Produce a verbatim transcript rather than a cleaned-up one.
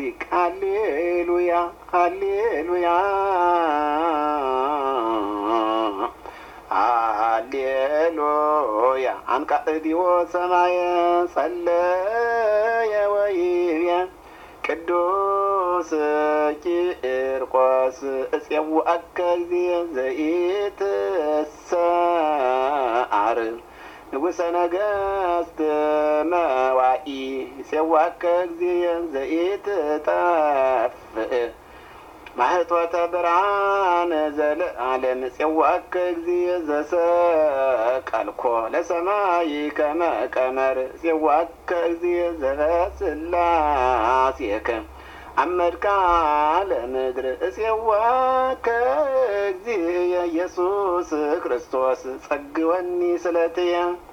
ጻዲቅ ሃሌሉያ ሃሌሉያ ሃሌሉያ አንቃዕዲዎ ሰማየ ጸለየ ወይብየ ቅዱስ ቂርቆስ እፄውዐከ እግዚእ ዘኢትሰዓር ንጉሠ ነገሥት መዋኢ እፄውዐከ እግዚእ ዘኢትጠፍእ ማህቶተ ብርሃን ዘለዓለም እፄውዐከ እግዚእ ዘሰቀልኮ ለሰማይ ከመ ቀመር እፄውዐከ እግዚእ ዘበስላሴከ አመድካ ለምድር እፄውዐከ እግዚእ ኢየሱስ ክርስቶስ ጸግወኒ ስለትየ